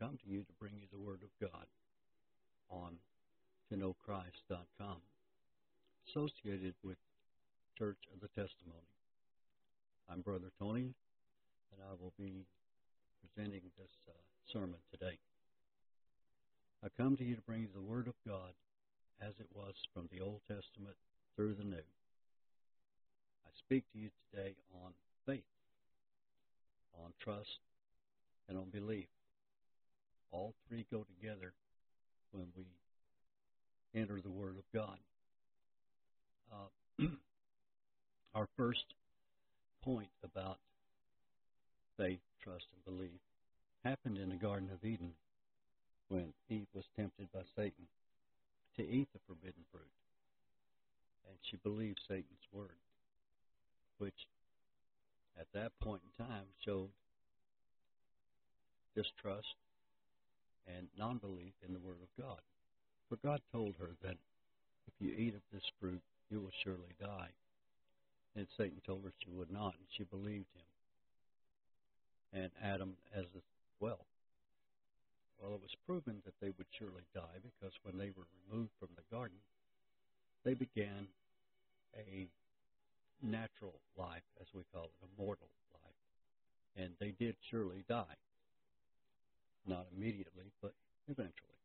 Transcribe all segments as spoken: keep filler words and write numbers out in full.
come to you to bring you the Word of God on to know christ dot com, associated with Church of the Testimony. I'm Brother Tony, and I will be presenting this uh, sermon today. I come to you to bring you the Word of God as it was from the Old Testament through the New. I speak to you today on faith, on trust, and on belief. All three go together when we enter the Word of God. Uh, our first point about faith, trust, and belief happened in the Garden of Eden when Eve was tempted by Satan to eat the forbidden fruit. And she believed Satan's word, which at that point in time showed distrust and non-belief in the Word of God. For God told her that if you eat of this fruit, you will surely die. And Satan told her she would not, and she believed him. And Adam as well. Well, it was proven that they would surely die because when they were removed from the garden, they began a natural life, as we call it, a mortal life. And they did surely die. Not immediately, but eventually.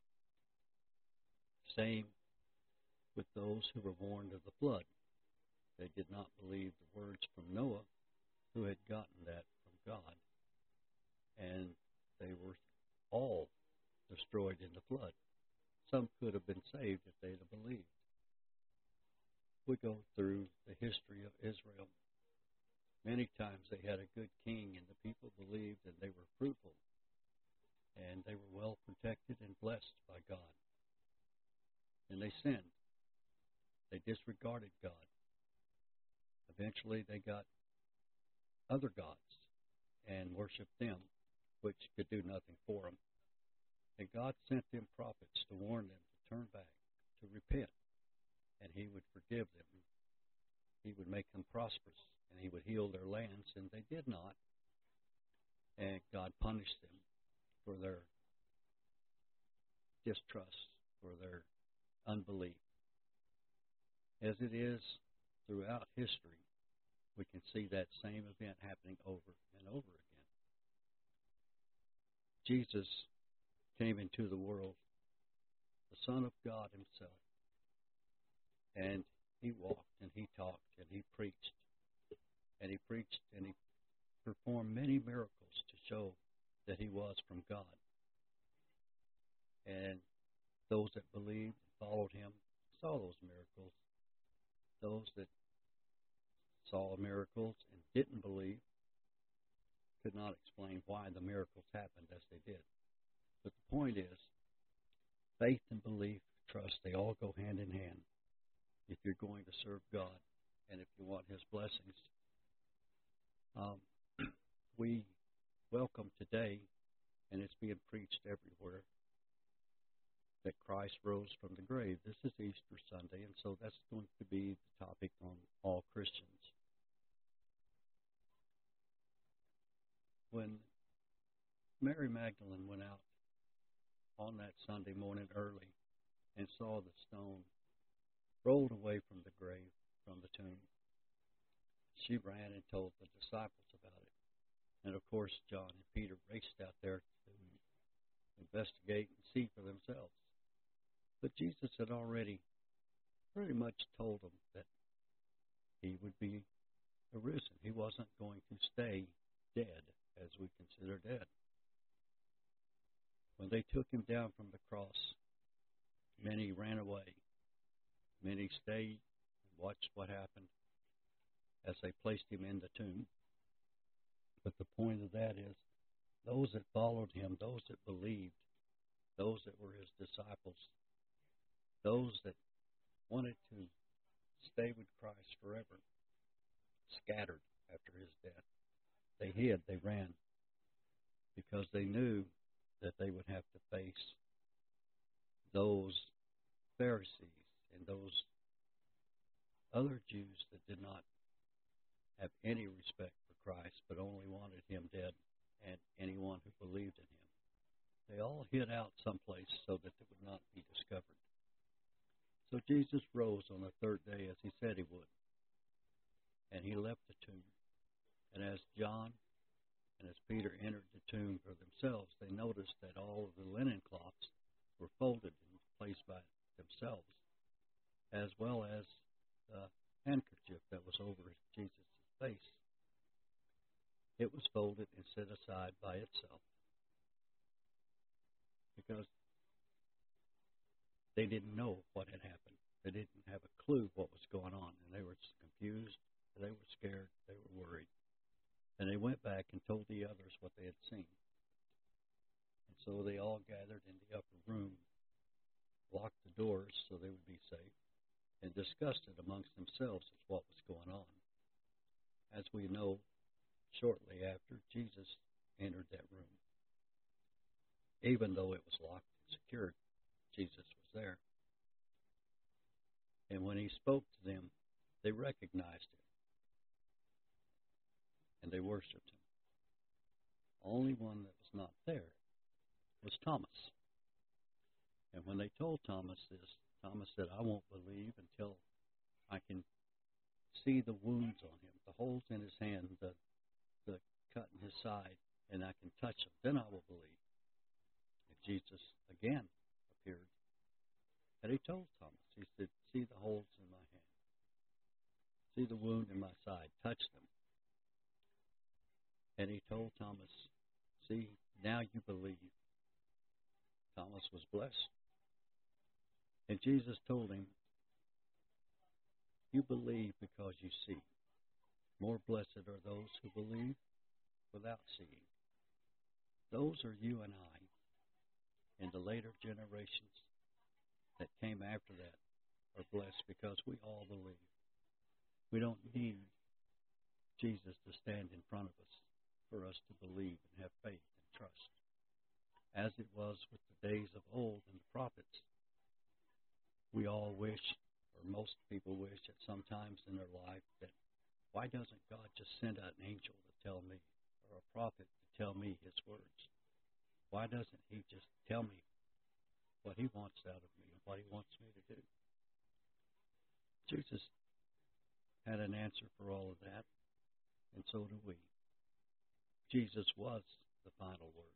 Same with those who were warned of the flood. They did not believe the words from Noah, who had gotten that from God. And they were all destroyed in the flood. Some could have been saved if they'd have believed. We go through the history of Israel. Many times they had a good king, and the people believed, and they were fruitful. And they were well protected and blessed by God. And they sinned. They disregarded God. Eventually they got other gods and worshiped them, which could do nothing for them. And God sent them prophets to warn them to turn back, to repent, and He would forgive them. He would make them prosperous, and He would heal their lands, and they did not. And God punished them for their distrust, for their unbelief. As it is throughout history, we can see that same event happening over and over again. Jesus came into the world, the Son of God Himself, and He walked and He talked and He preached, and He preached and He performed many miracles to show that He was from God. And those that believed and followed Him saw those miracles. Those that saw miracles and didn't believe could not explain why the miracles happened as they did. But the point is, faith and belief, trust, they all go hand in hand if you're going to serve God and if you want His blessings. Um, we welcome today, and it's being preached everywhere, that Christ rose from the grave. This is Easter Sunday, and so that's going to be the topic on all Christians. When Mary Magdalene went out on that Sunday morning early and saw the stone rolled away from the grave, from the tomb, she ran and told the disciples about it. And of course, John and Peter raced out there to investigate and see for themselves. But Jesus had already pretty much told them that He would be arisen. He wasn't going to stay dead, as we consider dead. When they took Him down from the cross, many ran away. Many stayed and watched what happened as they placed Him in the tomb. But the point of that is, those that followed Him, those that believed, those that were His disciples, those that wanted to stay with Christ forever, scattered after His death. They hid, they ran, because they knew that they would have to face those Pharisees and those other Jews that did not have any respect for Christ, but only wanted Him dead and anyone who believed in Him. They they all hid out someplace so that they would not be discovered. So Jesus rose on the third day as he said he would, and he left the tomb. And as John and as Peter entered the tomb for themselves, they noticed that all of the linen cloths were folded and placed by themselves, as well as the handkerchief that was over Jesus' face. It was folded and set aside by itself because they didn't know what had happened. They didn't have a clue what was going on, and they were confused, they were scared, they were worried. And they went back and told the others what they had seen. And so they all gathered in the upper room, locked the doors so they would be safe, and discussed it amongst themselves as what was going on. As we know, shortly after, Jesus entered that room. Even though it was locked and secured, Jesus was there. And when he spoke to them, they recognized him, and they worshipped him. Only one that was not there was Thomas. And when they told Thomas this, Thomas said, I won't believe until I can see the wounds on him, the holes in his hand, the, the cut in his side, and I can touch him. Then I will believe. And Jesus again appeared. And he told Thomas, he said, see the holes in my hand. See the wound in my side. Touch them. And he told Thomas, see, now you believe. Thomas was blessed. And Jesus told him, you believe because you see. More blessed are those who believe without seeing. Those are you and I, and the later generations that came after that are blessed because we all believe. We don't need Jesus to stand in front of us for us to believe and have faith and trust. As it was with the days of old and the prophets, we all wish, or most people wish at some times in their life, that why doesn't God just send out an angel to tell me, or a prophet to tell me his words? Why doesn't he just tell me what he wants out of me and what he wants me to do? Jesus had an answer for all of that, and so do we. Jesus was the final word.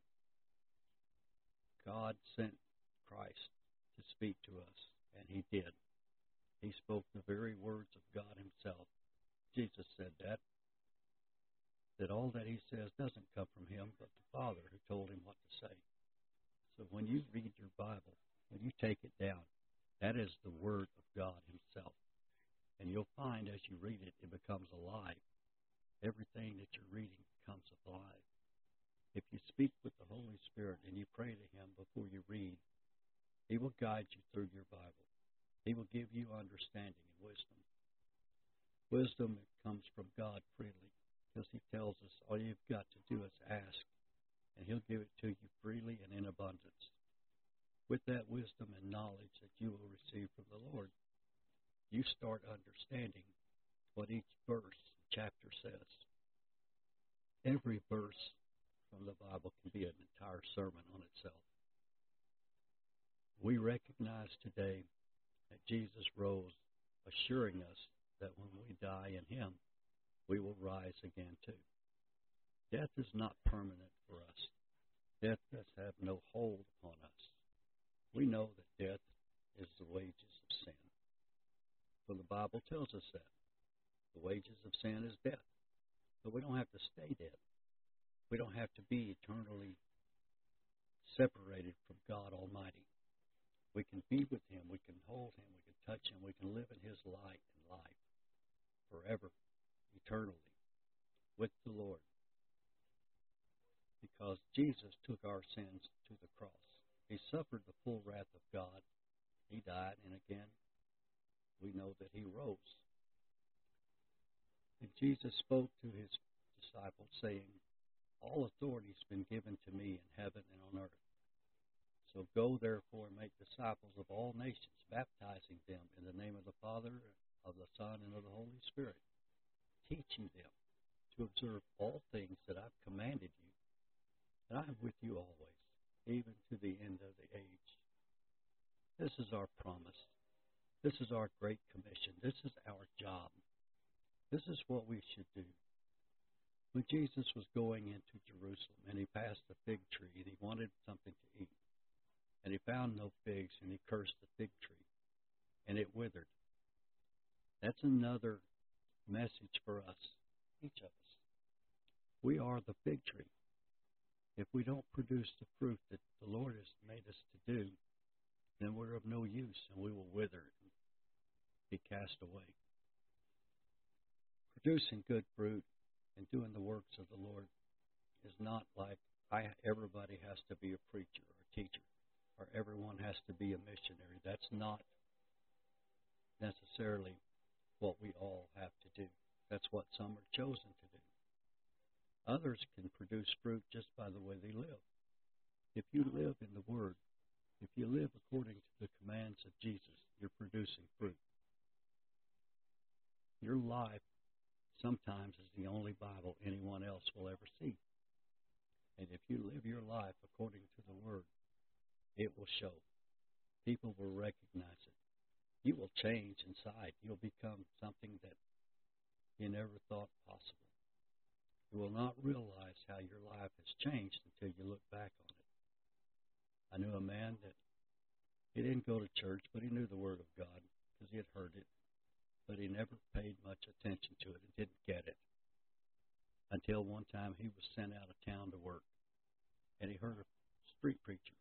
God sent Christ to speak to us, and he did. He spoke the very words of God himself. Jesus said that, that all that he says doesn't come from him, but the Father who told him what to say. So when you read your Bible, when you take it down, that is the Word of God himself. And you'll find as you read it, it becomes alive. Everything that you're reading becomes alive. If you speak with the Holy Spirit and you pray to him before you read, he will guide you through your Bible. He will give you understanding and wisdom. Wisdom comes from God freely, because he tells us all you've got to do is ask, and he'll give it to you freely and in abundance. With that wisdom and knowledge that you will receive from the Lord, you start understanding what each verse and chapter says. Every verse from the Bible can be an entire sermon on itself. We recognize today that Jesus rose, assuring us that when we die in him, we will rise again too. Death is not permanent for us. Death does have no hold upon us. We know that death is the wages of sin. For the Bible tells us that. The wages of sin is death. But we don't have to stay dead. We don't have to be eternally separated from God Almighty. We can be with him. We can hold him. We can touch him. We can live in his light and life forever, eternally, with the Lord. Because Jesus took our sins to the cross. He suffered the full wrath of God. He died, and again, we know that he rose. And Jesus spoke to his disciples, saying, all authority has been given to me in heaven and on earth. So go, therefore, and make disciples of all nations, baptizing them in the name of the Father, of the Son, and of the Holy Spirit, teaching them to observe all things that I've commanded you. And I am with you always, even to the end of the age. This is our promise. This is our great commission. This is our job. This is what we should do. When Jesus was going into Jerusalem and he passed the fig tree and he wanted something to eat, and he found no figs and he cursed the fig tree and it withered. That's another message for us, each of us. We are the fig tree. If we don't produce the fruit that the Lord has made us to do, then we're of no use and we will wither and be cast away. Producing good fruit and doing the works of the Lord is not like I, everybody has to be a preacher or a teacher, or everyone has to be a missionary. That's not necessarily what we all have to do. That's what some are chosen to do. Others can produce fruit just by the way they live. If you live in the Word, if you live according to the commands of Jesus, you're producing fruit. Your life sometimes is the only Bible anyone else will ever see. And if you live your life according to the Word, it will show. People will recognize it. You will change inside. You'll become something that you never thought possible. You will not realize how your life has changed until you look back on it. I knew a man that he didn't go to church, but he knew the Word of God because he had heard it, but he never paid much attention to it and didn't get it until one time he was sent out of town to work, and he heard a street preacher,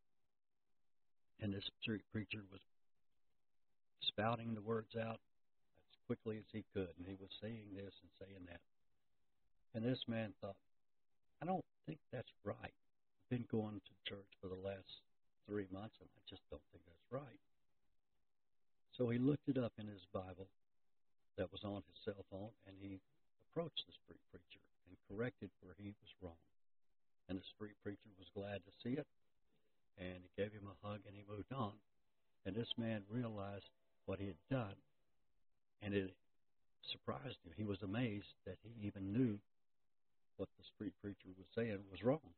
and this street preacher was spouting the words out as quickly as he could, and he was saying this and saying that. And this man thought, I don't think that's right. I've been going to church for the last three months, and I just don't think that's right. So he looked it up in his Bible that was on his cell phone, and he approached the street preacher and corrected where he was wrong. And the street preacher was glad to see it, and he gave him a hug, and he moved on. And this man realized what he had done, and it surprised him. He was amazed that he even knew what the street preacher was saying was wrong.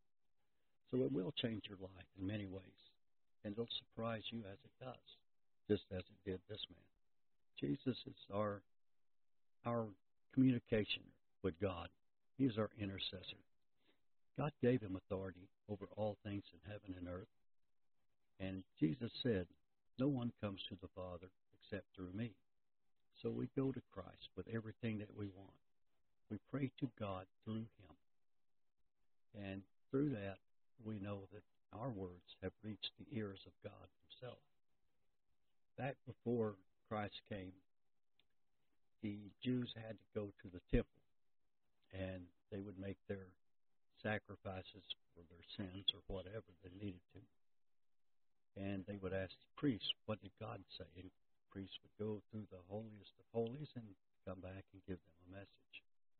So it will change your life in many ways, and it'll surprise you as it does, just as it did this man. Jesus is our our communication with God. He is our intercessor. God gave him authority over all things in heaven and earth, and Jesus said, no one comes to the Father except through me. So we go to Christ with everything that we want. We pray to God through him. And through that, we know that our words have reached the ears of God himself. Back before Christ came, the Jews had to go to the temple, and they would make their sacrifices for their sins or whatever they needed to. And they would ask the priest, what did God say? And the priest would go through the holiest of holies and come back and give them a message.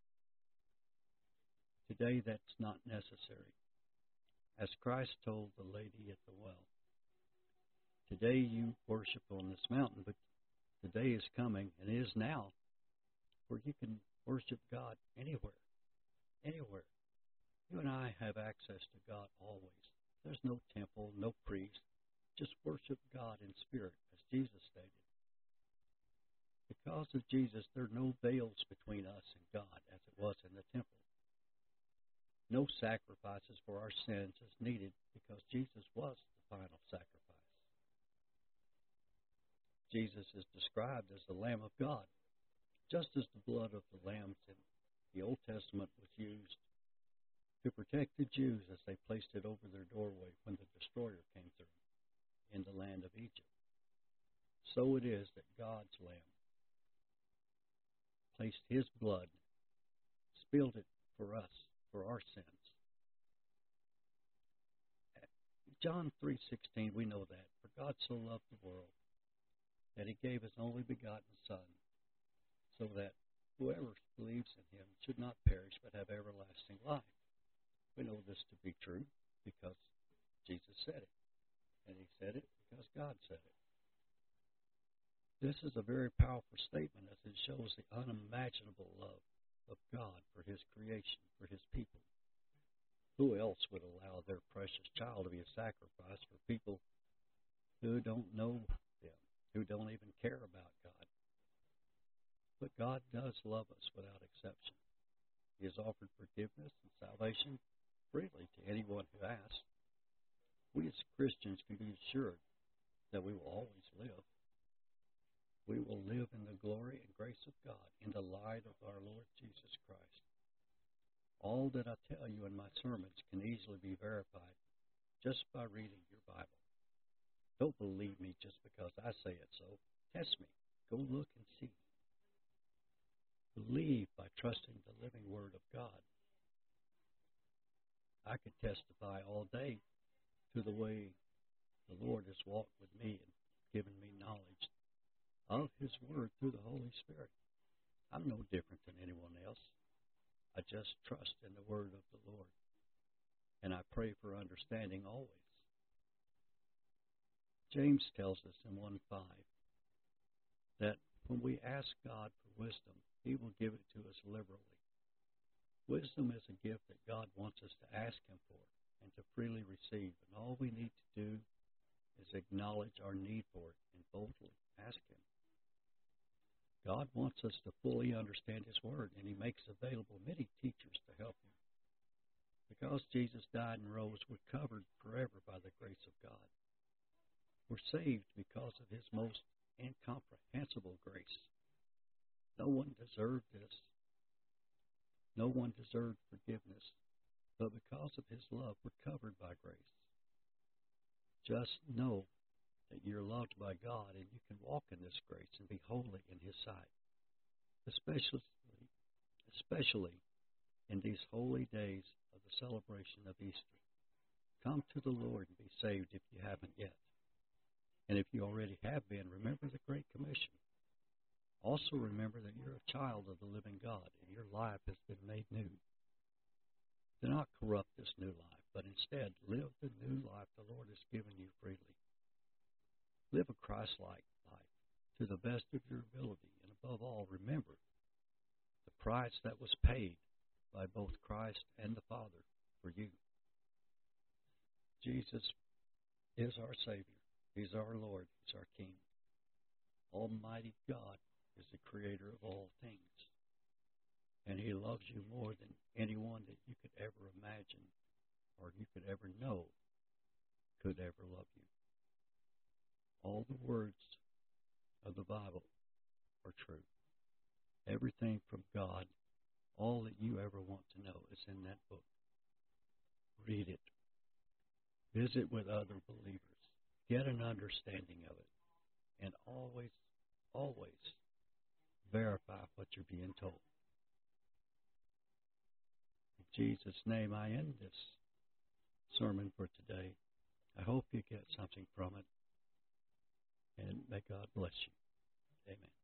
Today, that's not necessary. As Christ told the lady at the well, today you worship on this mountain, but the day is coming, and is now, where you can worship God anywhere, anywhere. You and I have access to God always. There's no temple, no priest. Just worship God in spirit, as Jesus stated. Because of Jesus, there are no veils between us and God, as it was in the temple. No sacrifices for our sins is needed because Jesus was the final sacrifice. Jesus is described as the Lamb of God, just as the blood of the lambs in the Old Testament was used to protect the Jews as they placed it over their doorway when the destroyer came through in the land of Egypt. So it is that God's Lamb placed his blood, spilled it for us, for our sins. John three sixteen, we know that. For God so loved the world that he gave his only begotten Son, so that whoever believes in him should not perish but have everlasting life. We know this to be true because Jesus said it. And he said it because God said it. This is a very powerful statement as it shows the unimaginable love of God for his creation, for his people. Who else would allow their precious child to be a sacrifice for people who don't know them, who don't even care about God? But God does love us without exception. He has offered forgiveness and salvation freely to anyone who asks. We as Christians can be assured that we will always live. We will live in the glory and grace of God in the light of our Lord Jesus Christ. All that I tell you in my sermons can easily be verified just by reading your Bible. Don't believe me just because I say it so. Test me. Go look and see. Believe by trusting the living Word of God. I could testify all day to the way the Lord has walked with me and given me knowledge of His Word through the Holy Spirit. I'm no different than anyone else. I just trust in the Word of the Lord, and I pray for understanding always. James tells us in one five that when we ask God for wisdom, He will give it to us liberally. Wisdom is a gift that God wants us to ask Him for and to freely receive, and all we need to do is acknowledge our need for it and boldly ask Him. God wants us to fully understand His Word, and He makes available many teachers to help you. Because Jesus died and rose, we're covered forever by the grace of God. We're saved because of His most incomprehensible grace. No one deserved this. No one deserved forgiveness, but because of His love, we're covered by grace. Just know that you're loved by God, and you can walk in this grace and be holy in His sight, especially, especially in these holy days of the celebration of Easter. Come to the Lord and be saved if you haven't yet. And if you already have been, remember the Great Commission. Also remember that you're a child of the living God, and your life has been made new. Do not corrupt this new life, but instead live the new life the Lord has given you freely. Live a Christ-like life to the best of your ability, and above all, remember the price that was paid by both Christ and the Father for you. Jesus is our Savior. He's our Lord. He's our King. Almighty God is the Creator of all things, and He loves you more than anyone that you could ever imagine or you could ever know could ever love you. All the words of the Bible are true. Everything from God, all that you ever want to know is in that book. Read it. Visit with other believers. Get an understanding of it. And always, always verify what you're being told. In Jesus' name, I end this sermon for today. I hope you get something from it. And may God bless you. Amen.